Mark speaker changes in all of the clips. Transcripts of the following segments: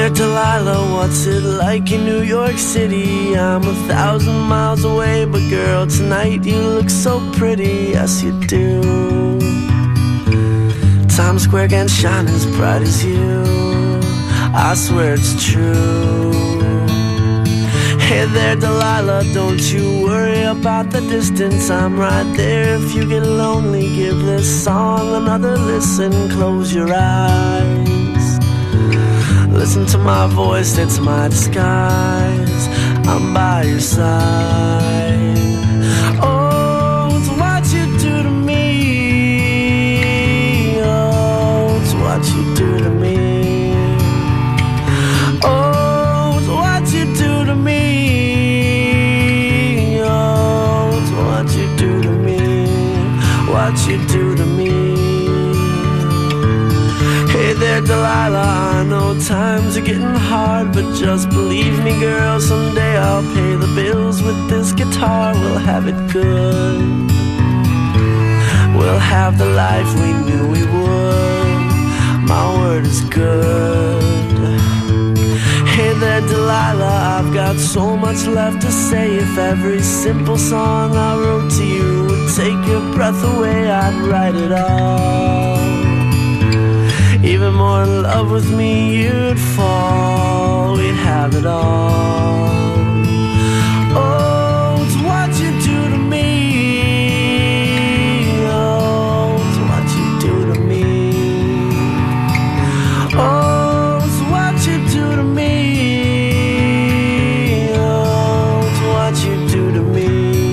Speaker 1: there, Delilah, what's it like in New York City? I'm 1,000 miles away, but girl, tonight you look so pretty, yes you do. Times Square can't shine as bright as you, I swear it's true. Hey there, Delilah, don't you worry about the distance, I'm right there. If you get lonely, give this song another listen. Close your eyes, listen to my voice, it's my disguise. I'm by your side. Oh, it's what you do to me. Oh, it's what you do to me. Oh, it's what you do to me. Oh, it's what you do to me. What you do to me. Hey there, Delilah, I know times are getting hard, but just believe me, girl, someday I'll pay the bills with this guitar. We'll have it good. We'll have the life we knew we would. My word is good. Hey there, Delilah, I've got so much left to say. If every simple song I wrote to you would take your breath away, I'd write it all. Even more in love with me you'd fall. We'd have it all. Oh, it's what you do to me. Oh, it's what you do to me. Oh, it's what you do to me. Oh, it's what you do to me.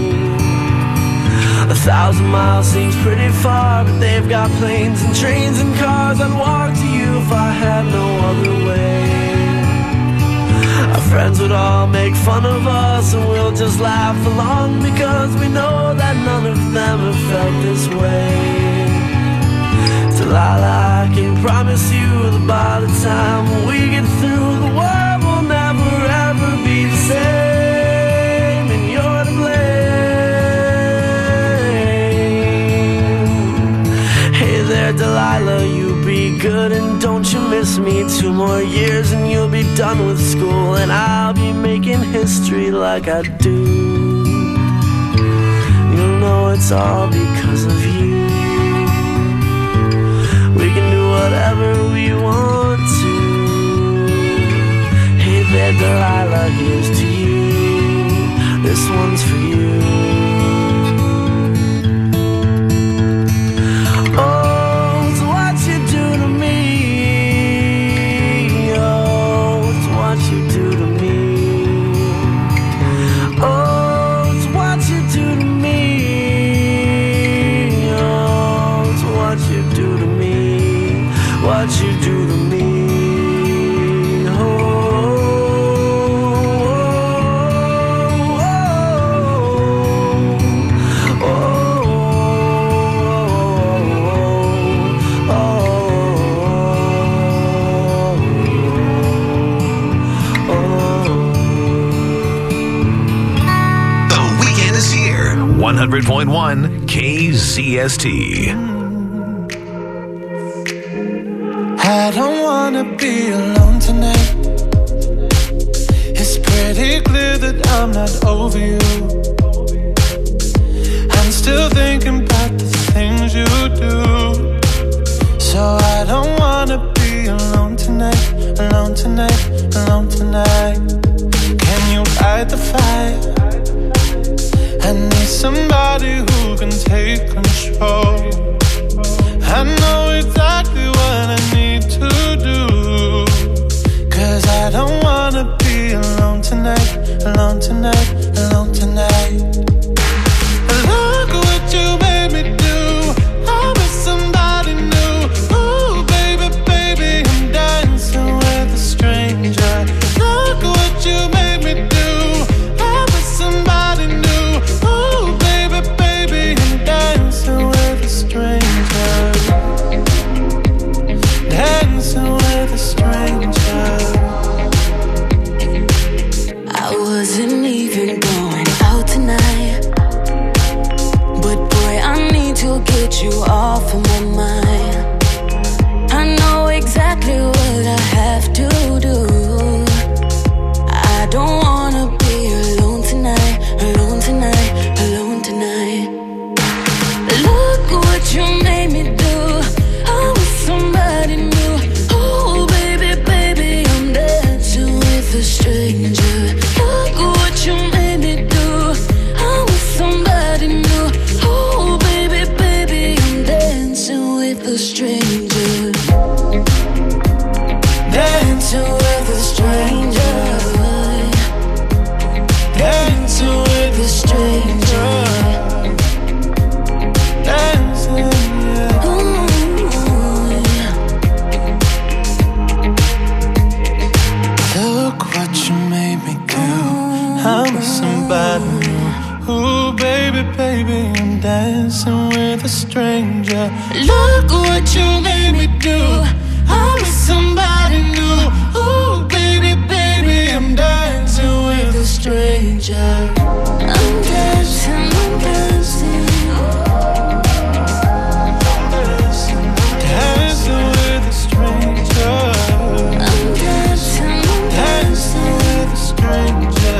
Speaker 1: 1,000 miles seems pretty far, but they've got planes and trains and cars. I'd walk to you if I had no other way. Our friends would all make fun of us, and we'll just laugh along, because we know that none of them have felt this way. Delilah, I can promise you that by the time we get through, the world will never ever be the same, and you're to blame. Hey there, Delilah, you be good and don't you miss me. 2 more years and you'll be done with school, and I'll be making history like I do. You'll know it's all because of you. We can do whatever we want to. Hey there, Delilah, here's to you. This one's for you. Oh, it's what you do to me. Oh, it's what you do to me. Oh, it's what you do to me. Oh, it's what you do to me. What you do to me.
Speaker 2: The weekend is here. 100.1 KZST.
Speaker 3: I don't wanna be alone tonight. It's pretty clear that I'm not over you. I'm still thinking about the things you do. So I don't wanna be alone tonight, alone tonight, alone tonight. Can you fight the fire? I need somebody who can take control. I know exactly what I need to do, 'cause I don't wanna be alone tonight, alone tonight, alone tonight. Look what you made me do. I'm with somebody new. Ooh, baby, baby, I'm dancing with a stranger. Look what you made me do. I'm with somebody new. Ooh, baby, baby, I'm dancing with a stranger. Dancing with a stranger.
Speaker 4: I wasn't even going out tonight, but boy, I need to get you off of my mind. I know exactly what I have to do.
Speaker 3: stranger. Look what you made me do. I'm with somebody new. Ooh, baby, baby, I'm dancing with a stranger.
Speaker 4: I'm dancing, I'm dancing.
Speaker 3: Dancing with a stranger.
Speaker 4: I'm dancing, I'm
Speaker 3: dancing with a stranger.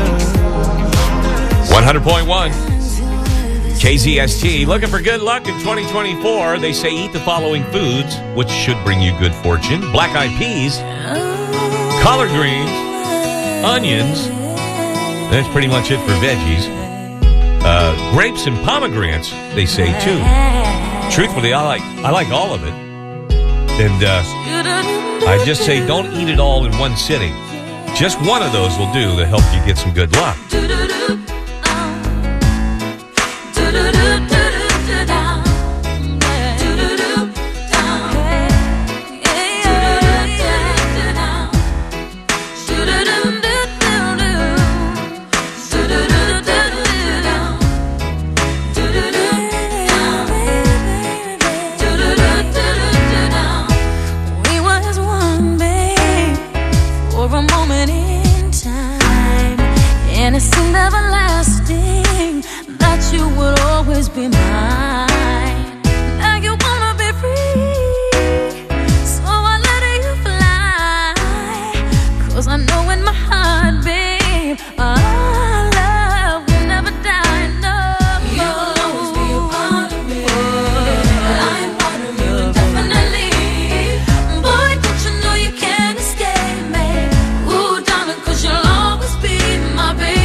Speaker 5: 100.1 KZST. Looking for good luck in 2024. They say eat the following foods, which should bring you good fortune: black-eyed peas, collard greens, onions. That's pretty much it for veggies. Grapes and pomegranates, they say too. Truthfully, I like all of it. And I just say don't eat it all in one sitting. Just one of those will do to help you get some good luck.
Speaker 4: And it seemed everlasting that you would always be mine. Now you wanna be free, so I let you fly. 'Cause I know in my heart, babe, our love will never die. No, you'll always be a part of me. I'm part of you indefinitely. Boy, don't you know you can't escape me? Ooh, darling, 'cause you'll always be my baby.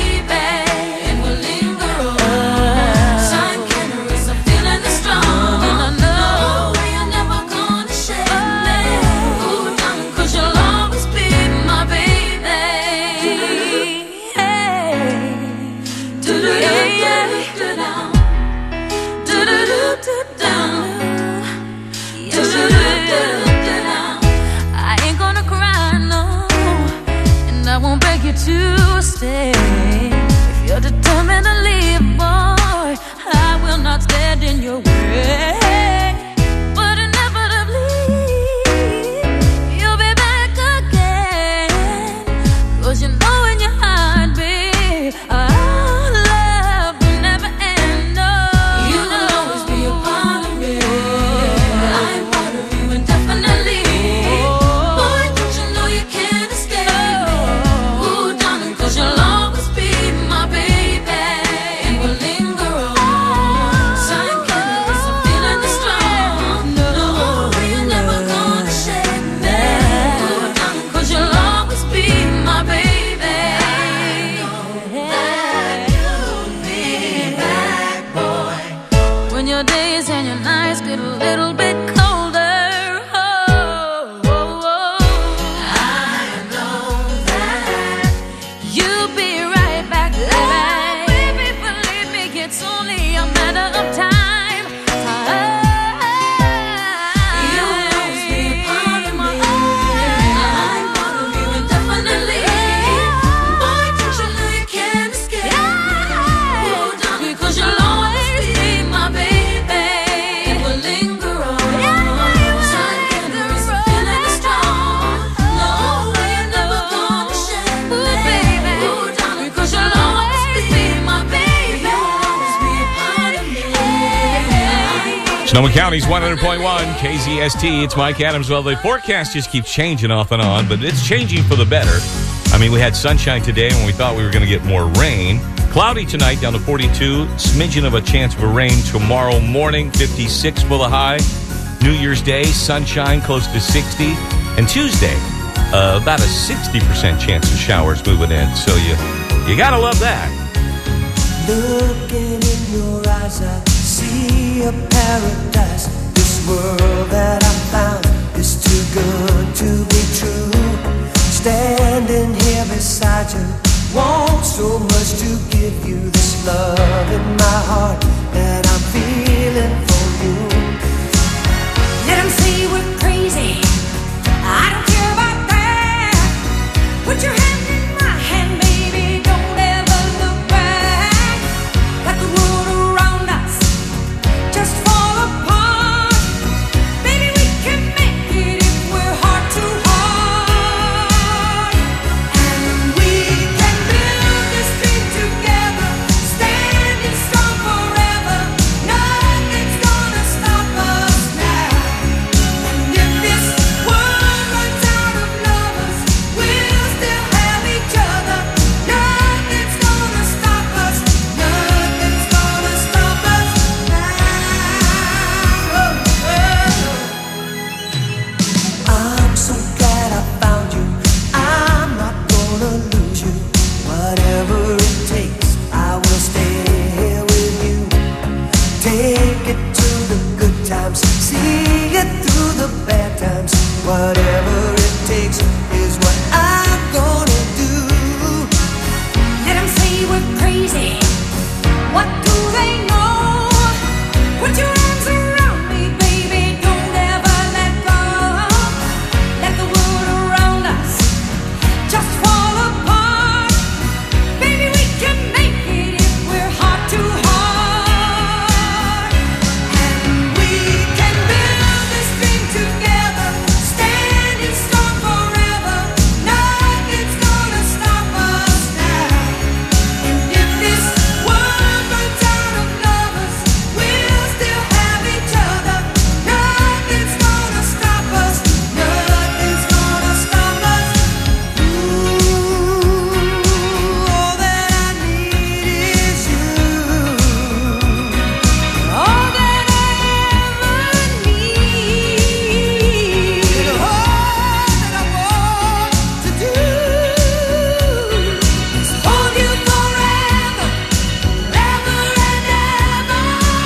Speaker 4: To stay. If you're determined to leave, boy, I will not stand in your way. But inevitably, you'll be back again. 'Cause you know in your heart, babe, our love will never end. No, you'll always be a part of me. I'm part of you indefinitely. Boy, don't you know you can't escape me? You'll always be my baby, and we'll linger on. Sign cannabis, I'm feeling this strong. No, you're never gonna shake me. 'Cause you'll always be my baby. That you'll be back, boy. When your days and your nights get a little bit colder.
Speaker 5: Sonoma County's 100.1 KZST. It's Mike Adams. Well, the forecast just keeps changing off and on, but it's changing for the better. I mean, we had sunshine today when we thought we were going to get more rain. Cloudy tonight, down to 42. Smidgen of a chance for rain tomorrow morning, 56 for the high. New Year's Day, sunshine close to 60. And Tuesday, about a 60% chance of showers moving in. So you got to love that.
Speaker 1: Looking in your eyes, I see a paradise. This world that I found is too good to be true. Standing here beside you, want so much to give you this love in my heart that I'm feeling for you.
Speaker 4: Let them say we're crazy, I don't care about that. Put your hand in my hand, baby, don't ever look back. Let the world around us just fall apart.
Speaker 6: takes is what I'm gonna do.
Speaker 4: Let 'em say we're crazy. What do they know? Put your arms around me, baby. Don't ever let go. Let the world around us just fall apart. Baby, we can make it if we're heart to heart. And we can build this dream together, standing strong forever. Nothing's gonna stop us now. And if this world runs out of lovers, we'll still have each other. Nothing's gonna stop us. Nothing's gonna stop us. Ooh, all that I need is you. All that I ever need. And all that I want to do is hold you forever, forever and ever.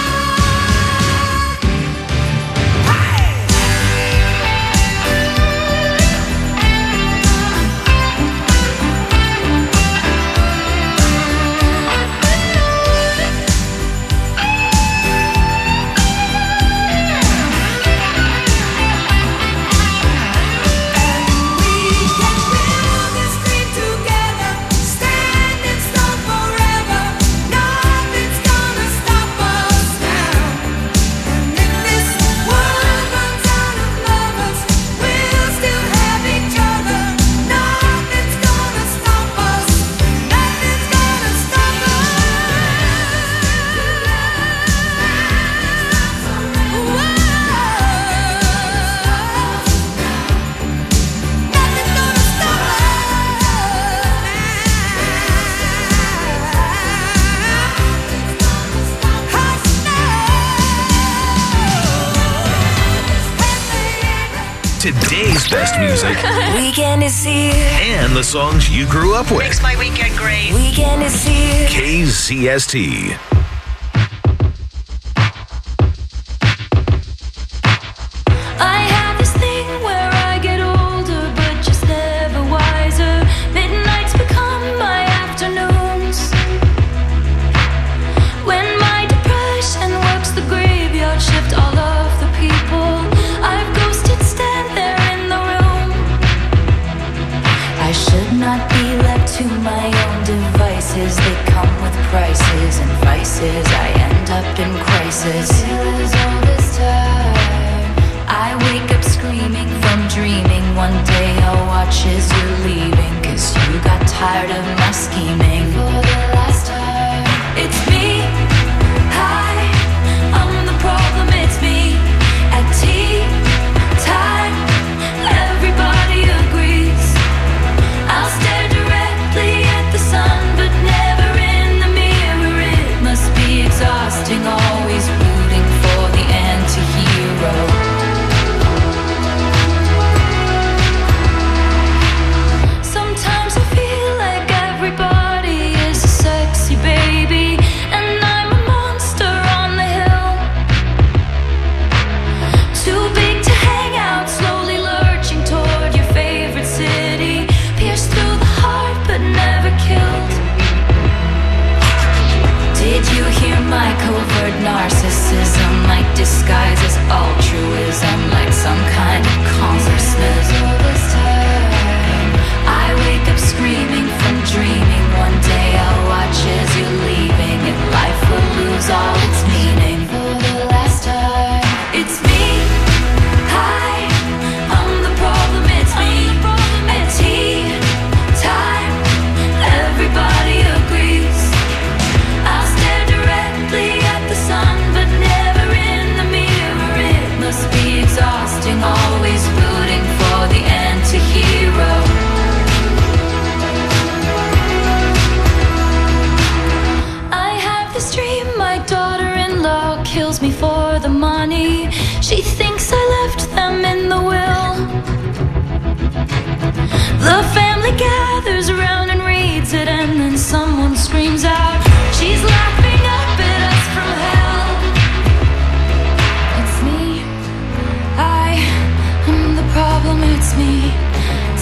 Speaker 4: We can build this dream together, standing strong forever. Nothing's gonna stop us now. And if this world runs out of lovers, we'll still have each other. Nothing's gonna stop us. Nothing's gonna stop
Speaker 2: Today's best music
Speaker 7: Weekend is here.
Speaker 2: and the songs you grew up with.
Speaker 8: Makes my weekend great.
Speaker 7: Weekend is here.
Speaker 2: KZST.
Speaker 4: I have this thing where I get older, but just never wiser. Midnights become my afternoons. When my depression works the graveyard shift, all of the people I've ghosted stand there in the room. I should not be left to my own devices. They come with prices and vices. I end up in crisis. Still is all this time. I wake up screaming from dreaming. One day I'll watch as you're leaving, 'cause you got tired of my scheming. For the last time, it's me. Hi, I'm the problem, it's me. At tea time, everybody agrees. I'll stare directly at the sun, but never in the mirror. It must be exhausting, always rooting for the anti-hero. Sometimes I feel like everybody is a sexy baby, and I'm a monster on the hill. Too big to hang out, slowly lurching toward your favorite city. Pierced through the heart, but never killed. Did you hear my covert narcissism? Like disguise as altruism, like some kind of consciousness. All this time, I wake up screaming from dreaming. One day I'll watch as you're leaving, and life will lose all its meaning. For the last time, it's me. Hi, I'm the problem, it's me. At tea time, everybody agrees. I'll stare directly at the sun, but never in the mirror. It must be exhausting, always rooting for the anti-hero. I have this dream, my daughter-in-law kills me for the money. She thinks I left them in the will. The family gathers around and reads it, and then someone screams out, she's laughing up at us from hell. It's me. I am the problem, it's me.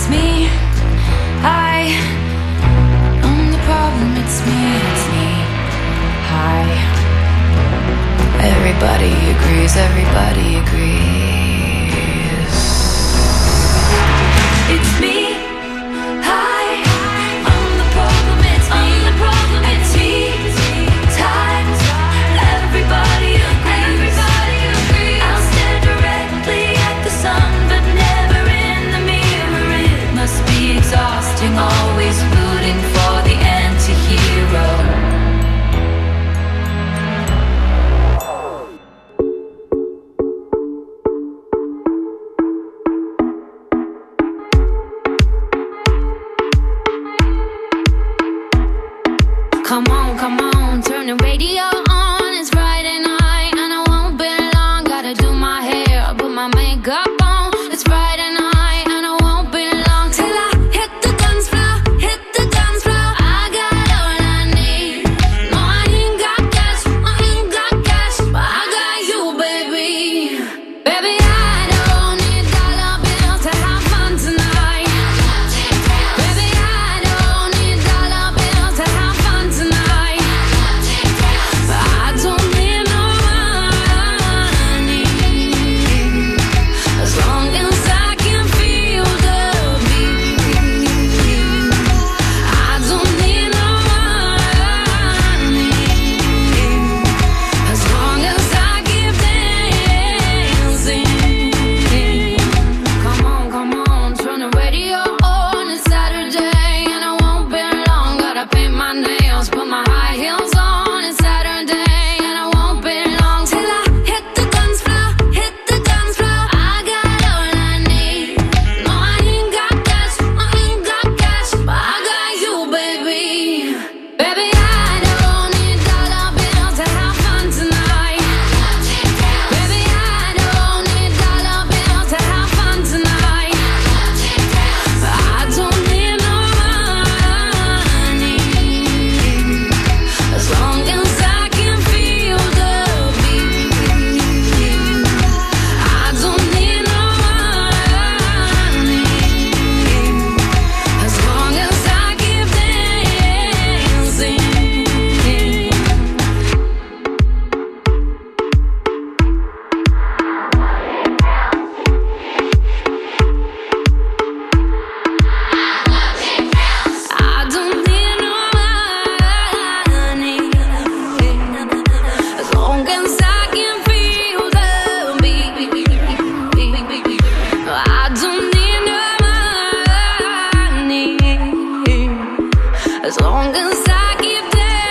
Speaker 4: as long as I keep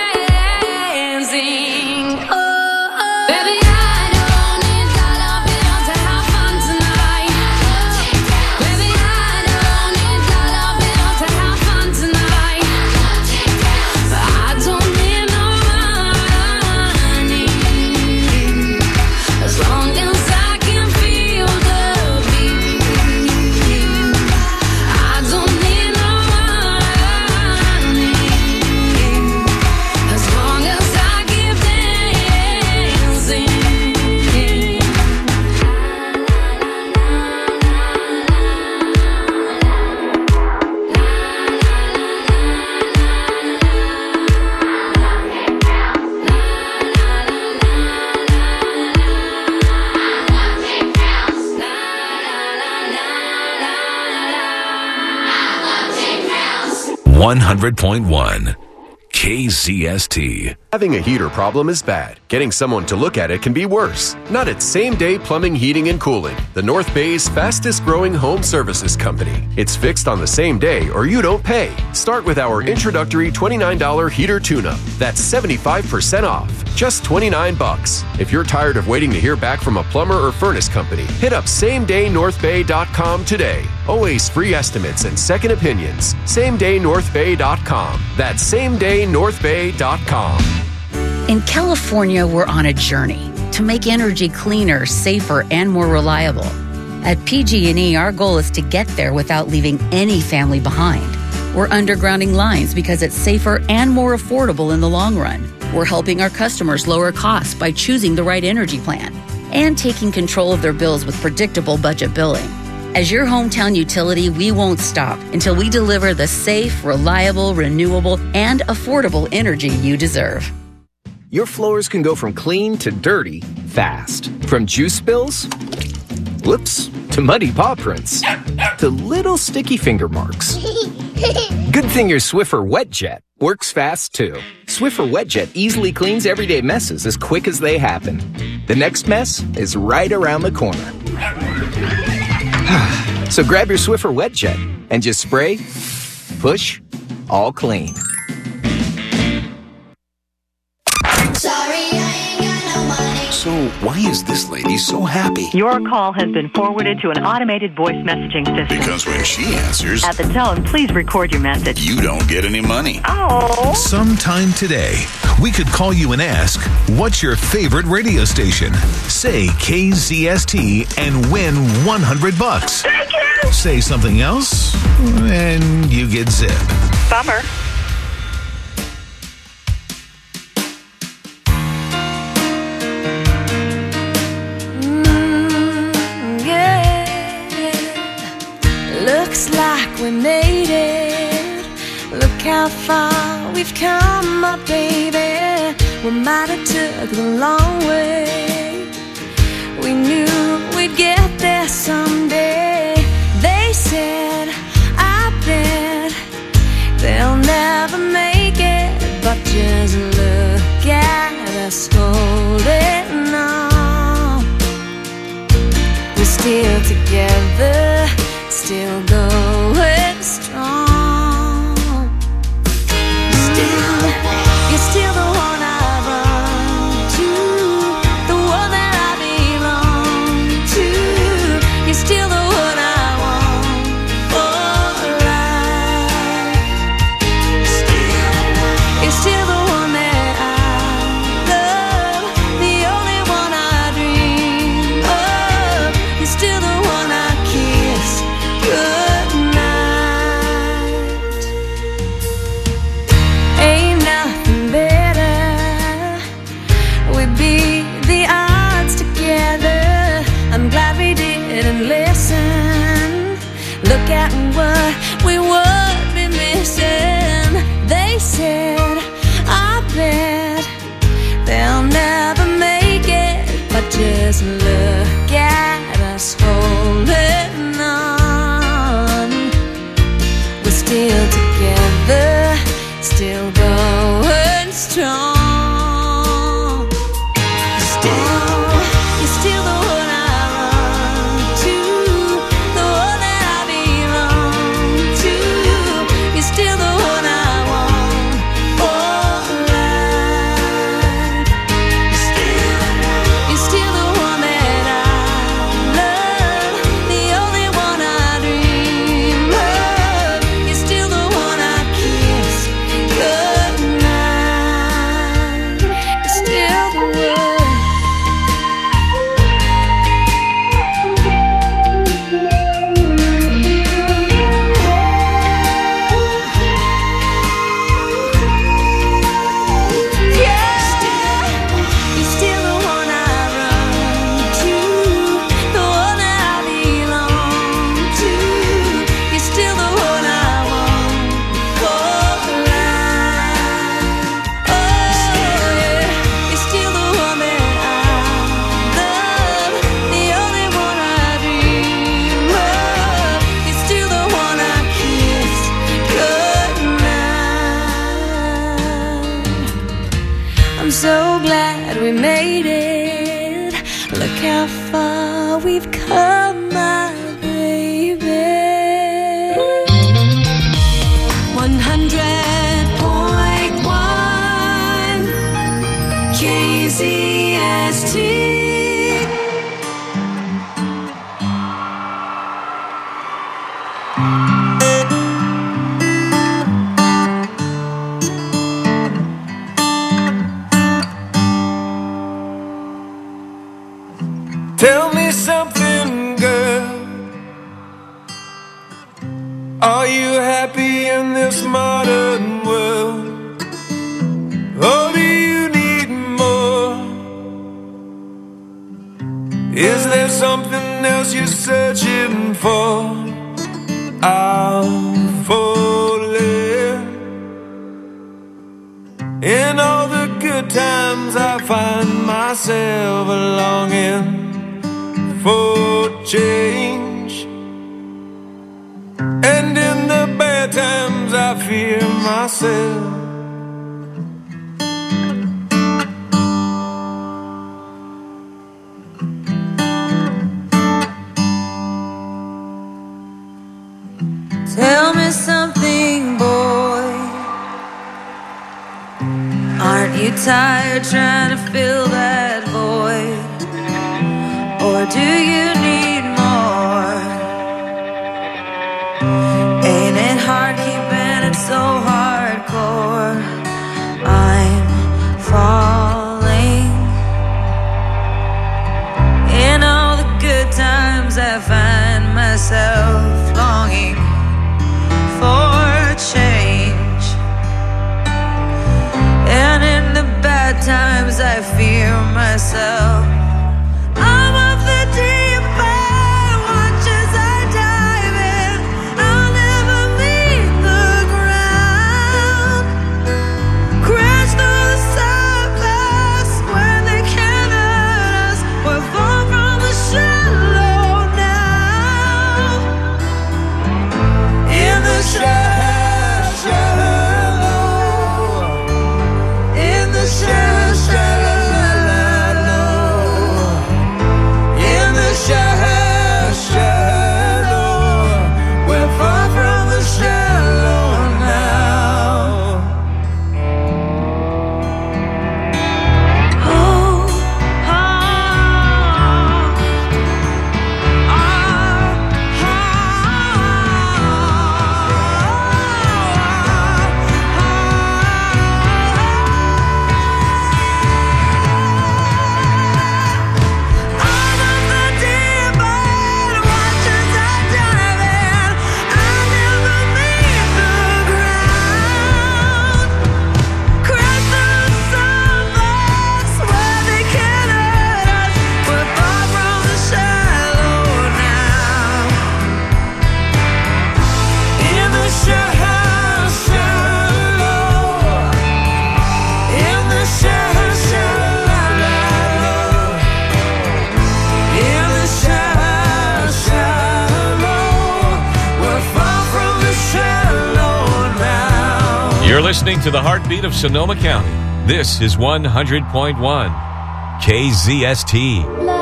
Speaker 4: dancing. Oh, baby, I don't need dollar bills to have fun tonight. Baby, I don't need dollar bills to have fun tonight. But I don't need no money as long as I can feel the beat. I don't need no money as long as I keep dancing.
Speaker 2: 100.1 KZST.
Speaker 8: Having a heater problem is bad. Getting someone to look at it can be worse. Not at Same Day Plumbing, Heating, and Cooling, the North Bay's fastest growing home services company. It's fixed on the same day or you don't pay. Start with our introductory $29 heater tune-up. That's 75% off. Just $29. If you're tired of waiting to hear back from a plumber or furnace company, hit up SameDayNorthBay.com today. Always free estimates and second opinions. SameDayNorthBay.com. That's SameDayNorthBay.com.
Speaker 9: In California, we're on a journey to make energy cleaner, safer, and more reliable. At PG&E, our goal is to get there without leaving any family behind. We're undergrounding lines because it's safer and more affordable in the long run. We're helping our customers lower costs by choosing the right energy plan and taking control of their bills with predictable budget billing. As your hometown utility, we won't stop until we deliver the safe, reliable, renewable, and affordable energy you deserve.
Speaker 10: Your floors can go from clean to dirty fast. From juice spills, whoops, to muddy paw prints, to little sticky finger marks. Good thing your Swiffer WetJet works fast too. Swiffer WetJet easily cleans everyday messes as quick as they happen. The next mess is right around the corner. So grab your Swiffer WetJet and just spray, push, all clean.
Speaker 2: So why is this lady so happy?
Speaker 11: Your call has been forwarded to an automated voice messaging system.
Speaker 2: Because when she answers,
Speaker 11: At the tone, please record your message.
Speaker 2: you don't get any money.
Speaker 11: Oh.
Speaker 12: Sometime today, we could call you and ask, what's your favorite radio station? Say KZST and win $100.
Speaker 11: Thank you.
Speaker 12: Say something else, and you get zip.
Speaker 11: Bummer.
Speaker 4: Looks like we made it. Look how far we've come, my baby. We might have took the long way. We knew we'd get there someday. They said, I bet they'll never make it. But just look at us holding on. We're still together, still going strong. Still, you're still the one I run to, the one that I belong to. You're still the one I want for life. Still, you're still the one that I love, the only one I dream of. You're still the one I kiss goodnight. Ain't nothing better. We beat the odds together. I'm glad we didn't listen. Look at what we would be missing. They said, I bet they'll never make it. But just look at us holding on. We're still together, still going strong. Still, you're still the one I run to, the one that I belong to. You're still the one I want you've come, my baby. 100.1 KZST.
Speaker 6: Tell me something, girl. Are you happy in this modern world? Or do you need more? Is there something else you're searching for? I'm falling. In all the good times I find myself longing for change, and in the bad times I fear myself.
Speaker 4: Tell me something, boy. Aren't you tired trying to fill that void? Or do you need more? Ain't it hard keeping it so hardcore? I'm falling. In all the good times I find myself longing for change, and in the bad times I fear myself. I'm of the deep end, watch as I dive in. I'll never meet the ground. Crash through the surface where they can't hurt us. We're far from the shallow now. In the shallow, in the shallow.
Speaker 5: You're listening to the heartbeat of Sonoma County. This is 100.1 KZST.